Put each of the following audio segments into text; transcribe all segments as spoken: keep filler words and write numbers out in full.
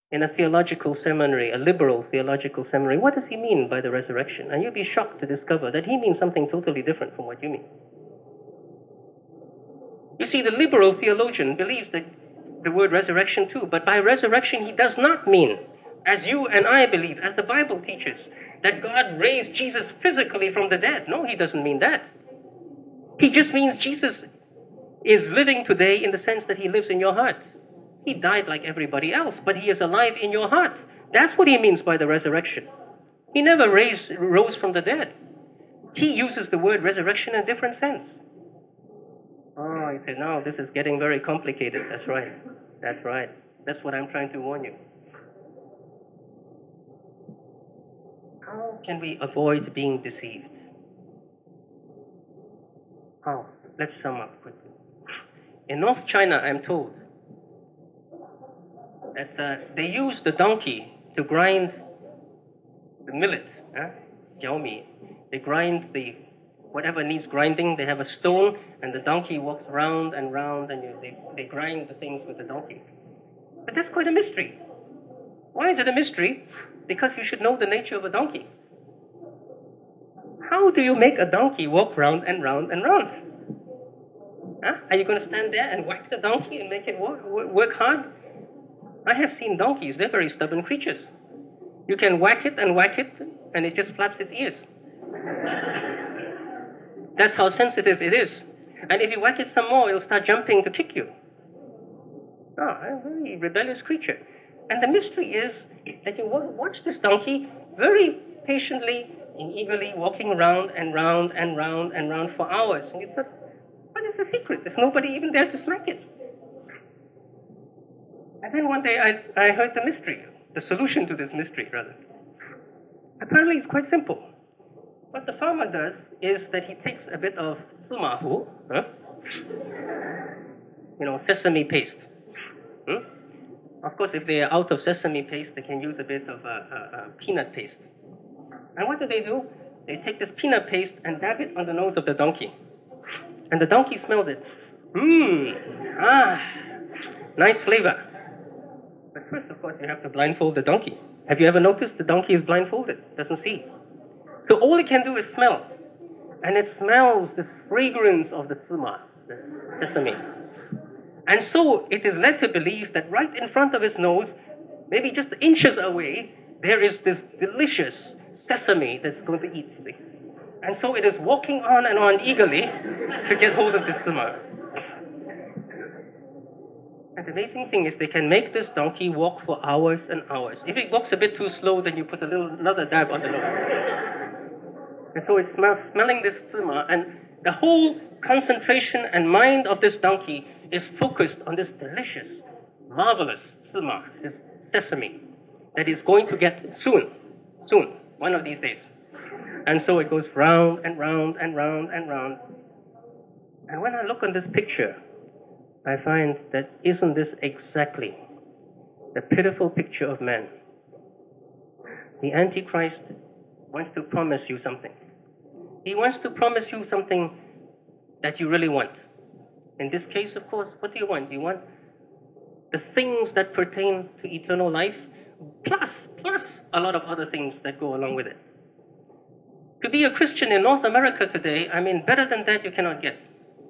in a theological seminary, a liberal theological seminary, what does he mean by the resurrection? And you'll be shocked to discover that he means something totally different from what you mean. You see, the liberal theologian believes that the word resurrection too, but by resurrection he does not mean, as you and I believe, as the Bible teaches, that God raised Jesus physically from the dead. No, he doesn't mean that. He just means Jesus is living today in the sense that he lives in your heart. He died like everybody else, but he is alive in your heart. That's what he means by the resurrection. He never raised, rose from the dead. He uses the word resurrection in a different sense. Oh, he said, no, this is getting very complicated. That's right. That's right. That's what I'm trying to warn you. How can we avoid being deceived? How? Let's sum up quickly. In North China, I'm told that uh, they use the donkey to grind the millet, huh? Xiaomi. They grind the whatever needs grinding. They have a stone, and the donkey walks round and round, and you, they, they grind the things with the donkey. But that's quite a mystery. Why is it a mystery? Because you should know the nature of a donkey. How do you make a donkey walk round and round and round? Huh? Are you going to stand there and whack the donkey and make it work, work hard? I have seen donkeys. They're very stubborn creatures. You can whack it and whack it, and it just flaps its ears. That's how sensitive it is. And if you whack it some more, it'll start jumping to kick you. Ah, a very rebellious creature. And the mystery is that you watch this donkey very patiently and eagerly walking round and round and round and round for hours. And you thought, what is the secret? There's nobody even there to smack it. And then one day I, I heard the mystery, the solution to this mystery, rather. Apparently it's quite simple. What the farmer does is that he takes a bit of sumahu, huh? you know, sesame paste. Hmm? Of course, if they are out of sesame paste, they can use a bit of uh, uh, uh, peanut paste. And what do they do? They take this peanut paste and dab it on the nose of the donkey. And the donkey smells it. Mmm, ah, nice flavor. But first, of course, you have to blindfold the donkey. Have you ever noticed the donkey is blindfolded? Doesn't see. So all it can do is smell. And it smells the fragrance of the sima, the sesame. And so it is led to believe that right in front of his nose, maybe just inches away, there is this delicious sesame that's going to eat. And so it is walking on and on eagerly to get hold of this sima. And the amazing thing is they can make this donkey walk for hours and hours. If it walks a bit too slow, then you put a little another dab on the nose. And so it's smell, smelling this sima, and the whole concentration and mind of this donkey is focused on this delicious, marvelous sima, this sesame, that is going to get soon, soon, one of these days. And so it goes round and round and round and round. And when I look on this picture, I find that isn't this exactly the pitiful picture of man? The Antichrist wants to promise you something. He wants to promise you something that you really want. In this case, of course, what do you want? You want the things that pertain to eternal life, plus, plus a lot of other things that go along with it. To be a Christian in North America today, I mean, better than that you cannot get.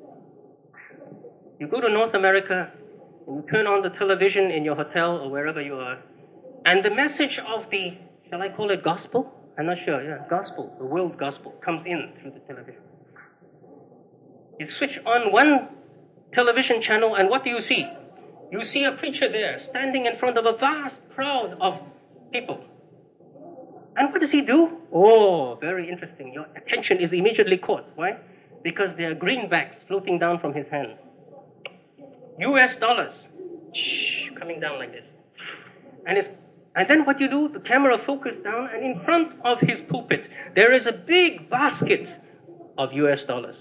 You go to North America, and you turn on the television in your hotel or wherever you are, and the message of the, shall I call it gospel? I'm not sure, yeah, gospel, the world gospel, comes in through the television. You switch on one television channel, and what do you see? You see a preacher there, standing in front of a vast crowd of people. And what does he do? Oh, very interesting. Your attention is immediately caught. Why? Because there are greenbacks floating down from his hands. U S dollars, shh, coming down like this. And it's And then what you do, the camera focuses down, and in front of his pulpit, there is a big basket of U S dollars.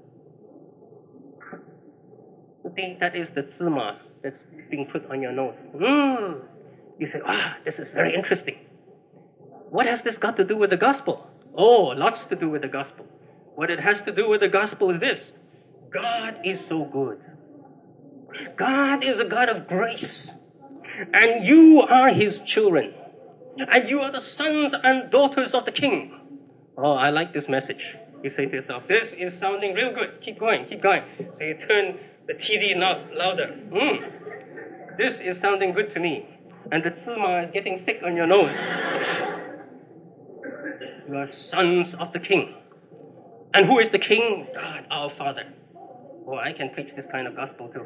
You see, that is the sima that's being put on your nose. Mm. You say, ah, this is very interesting. What has this got to do with the gospel? Oh, lots to do with the gospel. What it has to do with the gospel is this. God is so good. God is a God of grace. And you are his children. And you are the sons and daughters of the king. Oh, I like this message. You say to yourself, this is sounding real good. Keep going, keep going. So you turn the T V knob louder. Mm, this is sounding good to me. And the tsuma is getting thick on your nose. You are sons of the king. And who is the king? God, our Father. Oh, I can preach this kind of gospel too.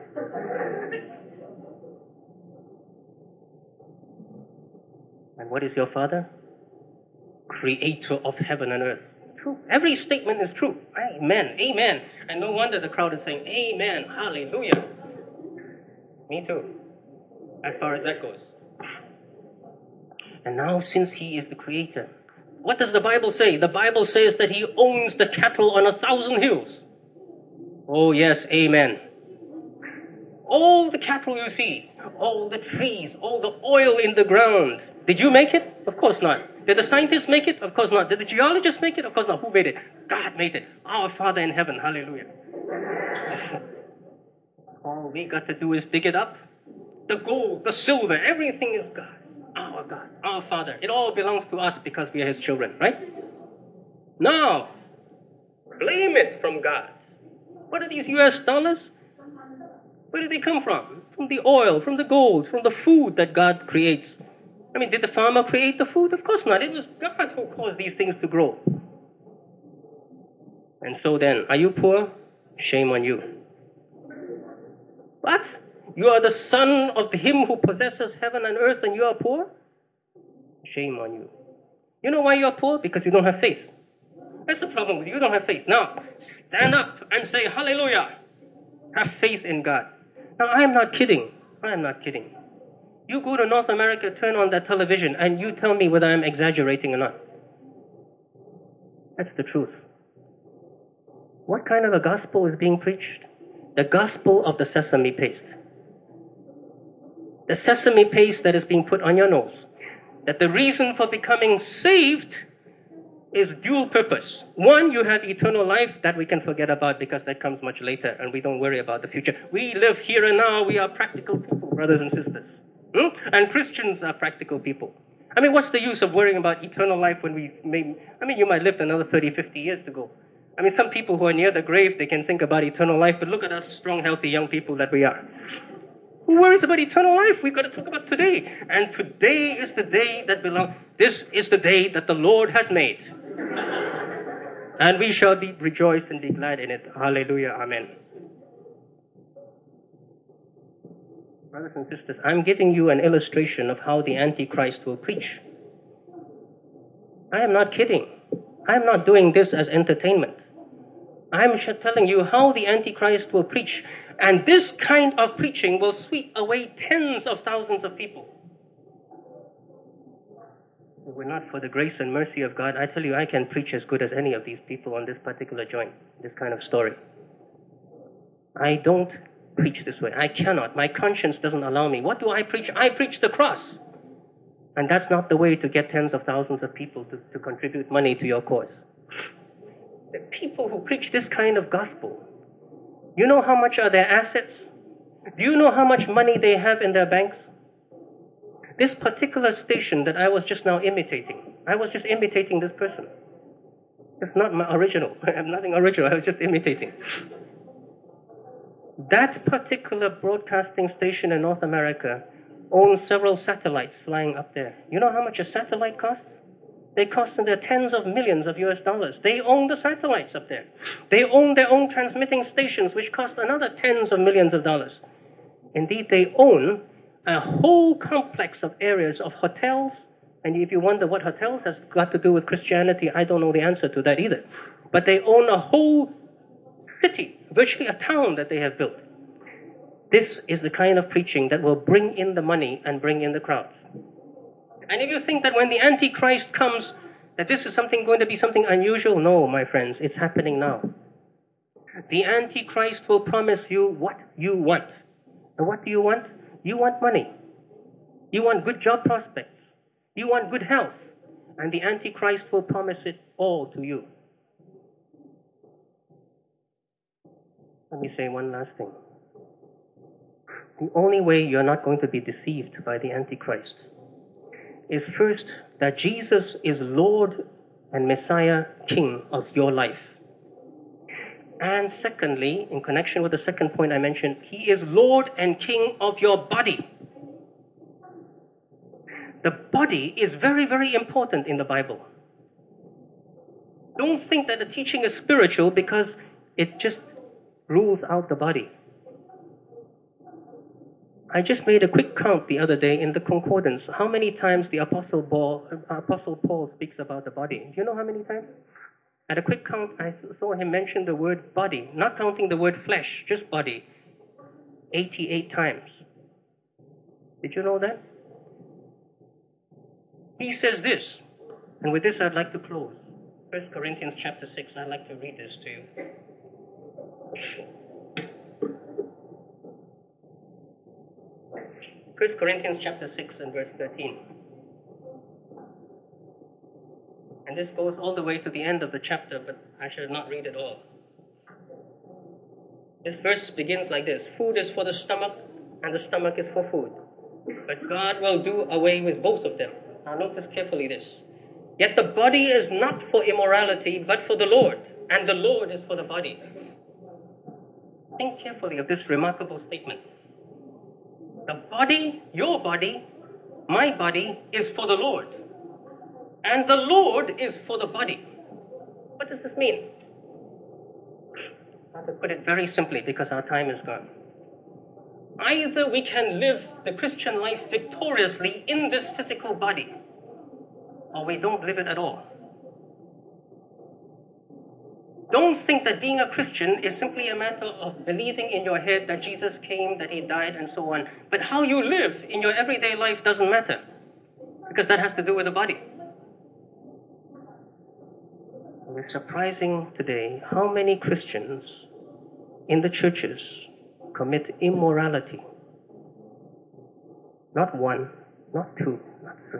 And what is your Father? Creator of heaven and earth. True. Every statement is true. Amen. Amen. And no wonder the crowd is saying, Amen. Hallelujah. Me too. As far as that goes. And now, since he is the creator, what does the Bible say? The Bible says that he owns the cattle on a thousand hills. Oh yes, amen. All the cattle you see, all the trees, all the oil in the ground. Did you make it? Of course not. Did the scientists make it? Of course not. Did the geologists make it? Of course not. Who made it? God made it. Our Father in heaven. Hallelujah. All we got to do is dig it up. The gold, the silver, everything is God. Our God, our Father. It all belongs to us because we are his children, right? Now, claim it from God. What are these U S dollars? Where did they come from? From the oil, from the gold, from the food that God creates. I mean, did the farmer create the food? Of course not. It was God who caused these things to grow. And so then, are you poor? Shame on you. What? You are the son of him who possesses heaven and earth and you are poor? Shame on you. You know why you are poor? Because you don't have faith. That's the problem with you. You don't have faith. Now, stand up and say, hallelujah. Have faith in God. Now, I am not kidding. I am not kidding. You go to North America, turn on that television, and you tell me whether I'm exaggerating or not. That's the truth. What kind of a gospel is being preached? The gospel of the sesame paste. The sesame paste that is being put on your nose. That the reason for becoming saved is dual purpose. One, you have eternal life that we can forget about because that comes much later and we don't worry about the future. We live here and now. We are practical people, brothers and sisters. Hmm? And Christians are practical people. I mean, what's the use of worrying about eternal life when we may, I mean, you might live another thirty, fifty years to go. I mean, some people who are near the grave, they can think about eternal life, but look at us strong, healthy young people that we are. Who worries about eternal life? We've got to talk about today. And today is the day that belongs, this is the day that the Lord has made. And we shall be rejoice and be glad in it. Hallelujah. Amen. Brothers and sisters, I'm giving you an illustration of how the Antichrist will preach. I am not kidding. I am not doing this as entertainment. I'm telling you how the Antichrist will preach. And this kind of preaching will sweep away tens of thousands of people. If it were not for the grace and mercy of God, I tell you, I can preach as good as any of these people on this particular joint, this kind of story. I don't preach this way. I cannot. My conscience doesn't allow me. What do I preach? I preach the cross. And that's not the way to get tens of thousands of people to, to contribute money to your cause. The people who preach this kind of gospel, you know how much are their assets? Do you know how much money they have in their banks? This particular station that I was just now imitating, I was just imitating this person. It's not my original. I have nothing original. I was just imitating. That particular broadcasting station in North America owns several satellites flying up there. You know how much a satellite costs? They cost in their tens of millions of U S dollars. They own the satellites up there. They own their own transmitting stations, which cost another tens of millions of dollars. Indeed, they own a whole complex of areas of hotels. And if you wonder what hotels has got to do with Christianity, I don't know the answer to that either. But they own a whole city, virtually a town that they have built. This is the kind of preaching that will bring in the money and bring in the crowds. And if you think that when the Antichrist comes, that this is something going to be something unusual, no, my friends, it's happening now. The Antichrist will promise you what you want. And what do you want? You want money. You want good job prospects. You want good health. And the Antichrist will promise it all to you. Let me say one last thing. the only way you're not going to be deceived by the Antichrist is first that Jesus is Lord and Messiah, King of your life. And secondly, in connection with the second point I mentioned, He is Lord and King of your body. The body is very, very important in the Bible. Don't think that the teaching is spiritual because it just rules out the body. I just made a quick count the other day in the concordance. How many times the Apostle Paul, Apostle Paul speaks about the body? Do you know how many times? At a quick count, I saw him mention the word body, not counting the word flesh, just body, eighty-eight times. Did you know that? He says this, and with this I'd like to close. First Corinthians chapter six, I'd like to read this to you. First Corinthians chapter six and verse thirteen. And this goes all the way to the end of the chapter, but I shall not read it all. This verse begins like this: food is for the stomach, and the stomach is for food. But God will do away with both of them. Now notice carefully this. Yet the body is not for immorality, but for the Lord, and the Lord is for the body. Think carefully of this remarkable statement. The body, your body, my body, is for the Lord. And the Lord is for the body. What does this mean? I have to put it very simply because our time is gone. Either we can live the Christian life victoriously in this physical body, or we don't live it at all. Don't think that being a Christian is simply a matter of believing in your head that Jesus came, that He died, and so on. But how you live in your everyday life doesn't matter, because that has to do with the body. It's surprising today how many Christians in the churches commit immorality. Not one, not two, not three.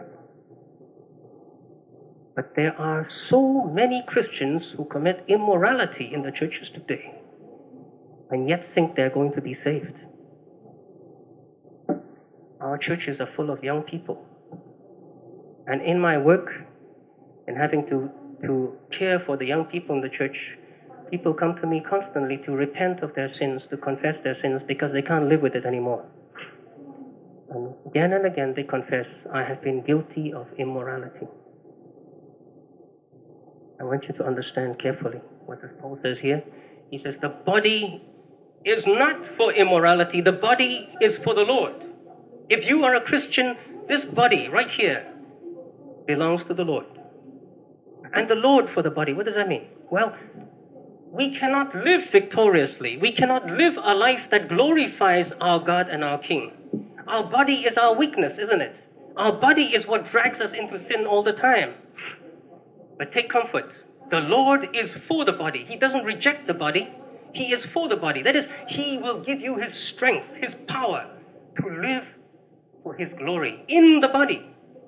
But there are so many Christians who commit immorality in the churches today, and yet think they're going to be saved. Our churches are full of young people. And in my work, in having to, to care for the young people in the church, people come to me constantly to repent of their sins, to confess their sins, because they can't live with it anymore. And again and again they confess, I have been guilty of immorality. I want you to understand carefully what Paul says here. He says, the body is not for immorality. The body is for the Lord. If you are a Christian, this body right here belongs to the Lord. And the Lord for the body, what does that mean? Well, we cannot live victoriously. We cannot live a life that glorifies our God and our King. Our body is our weakness, isn't it? Our body is what drags us into sin all the time. But take comfort. The Lord is for the body. He doesn't reject the body. He is for the body. That is, He will give you His strength, His power to live for His glory in the body.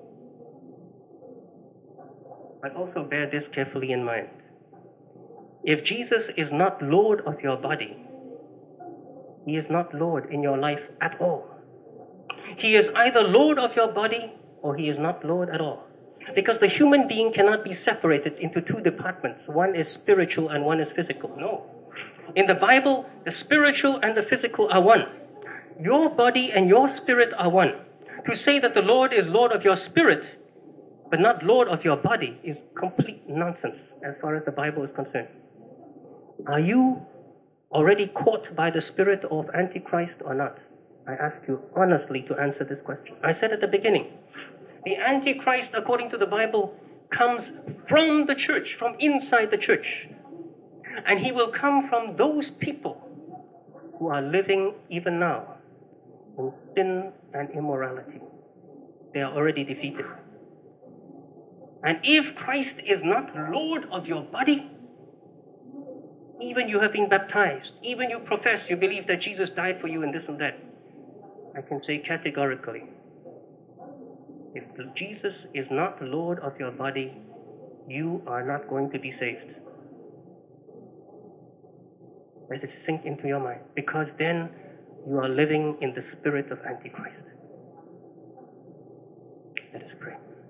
But also bear this carefully in mind. If Jesus is not Lord of your body, He is not Lord in your life at all. He is either Lord of your body or He is not Lord at all. Because the human being cannot be separated into two departments. One is spiritual and one is physical. No. In the Bible, the spiritual and the physical are one. Your body and your spirit are one. To say that the Lord is Lord of your spirit, but not Lord of your body, is complete nonsense as far as the Bible is concerned. Are you already caught by the spirit of Antichrist or not? I ask you honestly to answer this question. I said at the beginning, the Antichrist, according to the Bible, comes from the church, from inside the church. And he will come from those people who are living even now in sin and immorality. They are already defeated. And if Christ is not Lord of your body, even you have been baptized, even you profess you believe that Jesus died for you and this and that, I can say categorically, if Jesus is not Lord of your body, you are not going to be saved. Let it sink into your mind. Because then you are living in the spirit of Antichrist. Let us pray.